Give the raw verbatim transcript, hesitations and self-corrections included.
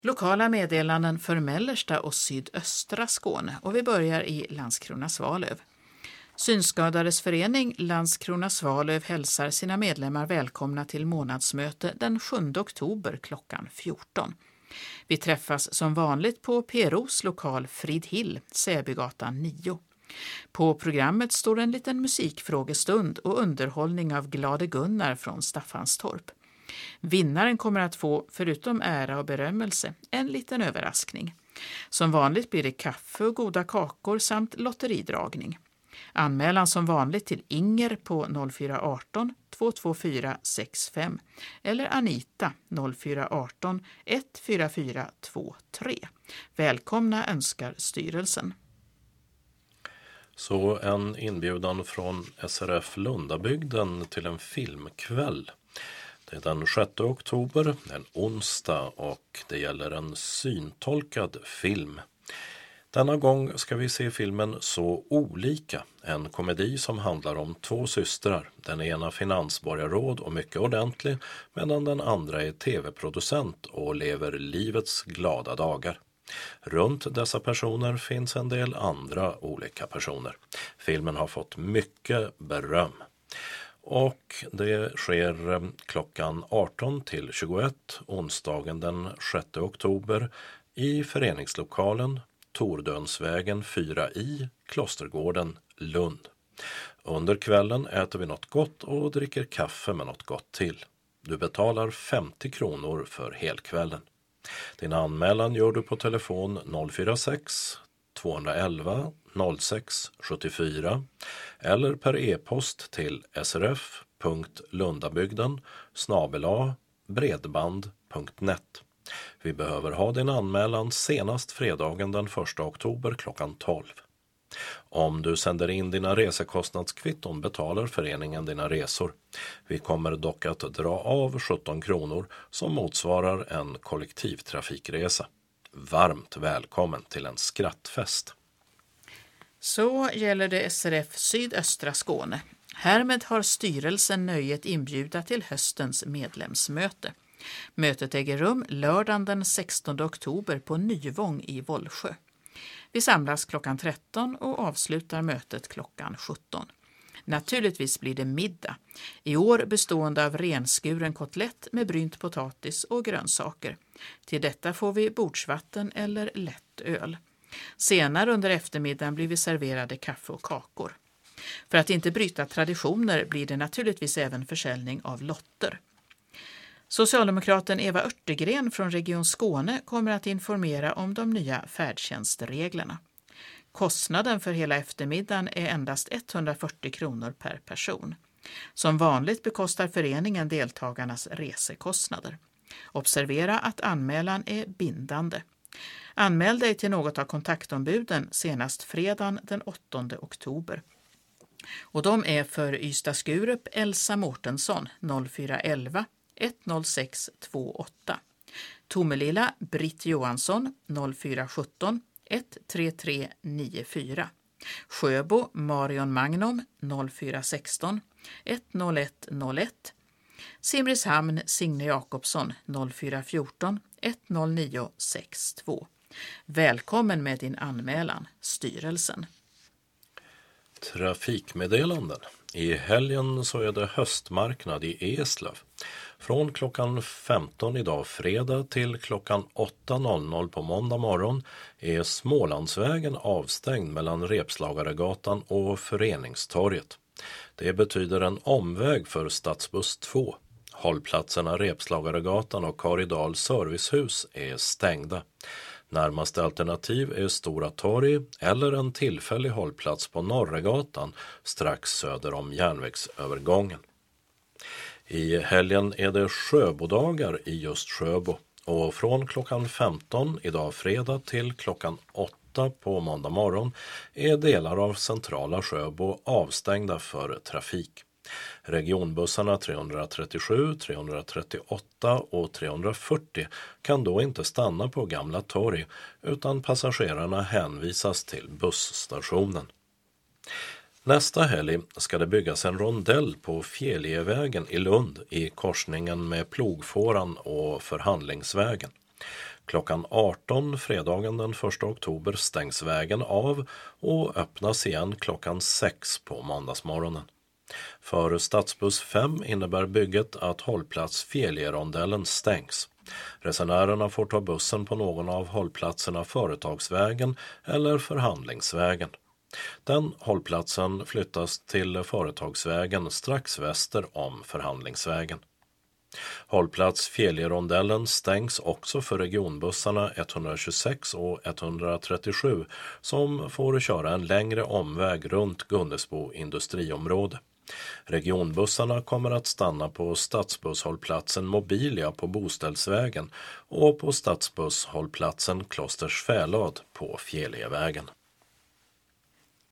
Lokala meddelanden för mellersta och sydöstra Skåne och vi börjar i Landskrona Svalöv. Synskadades förening Landskrona Svalöv hälsar sina medlemmar välkomna till månadsmöte den sjunde oktober klockan fjorton. Vi träffas som vanligt på P R O:s lokal Fridhill, Säbygatan nio. På programmet står en liten musikfrågestund och underhållning av Glade Gunnar från Staffanstorp. Vinnaren kommer att få, förutom ära och berömmelse, en liten överraskning. Som vanligt blir det kaffe och goda kakor samt lotteridragning. Anmälan som vanligt till Inger på noll fyra ett åtta två två fyra sex fem eller Anita noll fyra ett åtta ett fyra fyra två tre. Välkomna önskar styrelsen. Så en inbjudan från S R F Lundabygden till en filmkväll. Det är den sjätte oktober, en onsdag, och det gäller en syntolkad film. Denna gång ska vi se filmen Så olika, en komedi som handlar om två systrar. Den ena finansborgarråd och mycket ordentlig, medan den andra är tv-producent och lever livets glada dagar. Runt dessa personer finns en del andra olika personer. Filmen har fått mycket beröm. Och det sker klockan arton till tjugoett onsdagen den sjätte oktober i föreningslokalen Tordönsvägen fyra i Klostergården, Lund. Under kvällen äter vi något gott och dricker kaffe med något gott till. Du betalar femtio kronor för helkvällen. Din anmälan gör du på telefon noll fyra sex två ett ett noll sex sju fyra eller per e-post till srf.lundabygden snabel-a bredband punkt net. Vi behöver ha din anmälan senast fredagen den första oktober klockan tolv. Om du sänder in dina resekostnadskvitton betalar föreningen dina resor. Vi kommer dock att dra av sjutton kronor som motsvarar en kollektivtrafikresa. Varmt välkommen till en skrattfest. Så gäller det S R F Sydöstra Skåne. Härmed har styrelsen nöjet inbjuda till höstens medlemsmöte. Mötet äger rum lördagen den sextonde oktober på Nyvång i Vollsjö. Vi samlas klockan tretton och avslutar mötet klockan sjutton. Naturligtvis blir det middag. I år bestående av renskuren kotlett med brynt potatis och grönsaker. Till detta får vi bordsvatten eller lätt öl. Senare under eftermiddagen blir vi serverade kaffe och kakor. För att inte bryta traditioner blir det naturligtvis även försäljning av lotter. Socialdemokraten Eva Örtegren från Region Skåne kommer att informera om de nya färdtjänstreglerna. Kostnaden för hela eftermiddagen är endast etthundrafyrtio kronor per person. Som vanligt bekostar föreningen deltagarnas resekostnader. Observera att anmälan är bindande. Anmäl dig till något av kontaktombuden senast fredagen den åttonde oktober. Och de är för Ystad Skurup Elsa Mårtensson noll fyra ett ett ett noll sex två åtta. Tomelilla Britt Johansson noll fyra ett sju ett tre tre nio fyra. Sjöbo Marion Magnum noll fyra ett sex ett noll ett noll ett. Simrishamn Signe Jakobsson noll fyra ett fyra ett noll nio sex två. Välkommen med din anmälan, styrelsen. Trafikmeddelanden. I helgen så är det höstmarknad i Eslöv. Från klockan femton idag fredag till klockan åtta på måndag morgon är Smålandsvägen avstängd mellan Repslagaregatan och Föreningstorget. Det betyder en omväg för Stadsbuss två. Hållplatserna Repslagaregatan och Karidal servicehus är stängda. Närmaste alternativ är Stora torg eller en tillfällig hållplats på Norregatan strax söder om järnvägsövergången. I helgen är det Sjöbodagar i just Sjöbo och från klockan femton idag fredag till klockan åtta på måndag morgon är delar av centrala Sjöbo avstängda för trafik. Regionbussarna trehundratrettiosju, trehundratrettioåtta och trehundrafyrtio kan då inte stanna på Gamla torg utan passagerarna hänvisas till busstationen. Nästa helg ska det byggas en rondell på Fjäljevägen i Lund i korsningen med Plogfåran och Förhandlingsvägen. Klockan arton fredagen den första oktober stängs vägen av och öppnas igen klockan sex på måndagsmorgonen. För stadsbuss fem innebär bygget att hållplats Fjäljerondellen stängs. Resenärerna får ta bussen på någon av hållplatserna Företagsvägen eller Förhandlingsvägen. Den hållplatsen flyttas till Företagsvägen strax väster om Förhandlingsvägen. Hållplats Fjäljerondellen stängs också för regionbussarna etthundratjugosex och etthundratrettiosju som får köra en längre omväg runt Gunnesbo industriområde. Regionbussarna kommer att stanna på stadsbusshållplatsen Mobilia på Boställsvägen och på stadsbusshållplatsen Klosters Fälad på Fjäljevägen.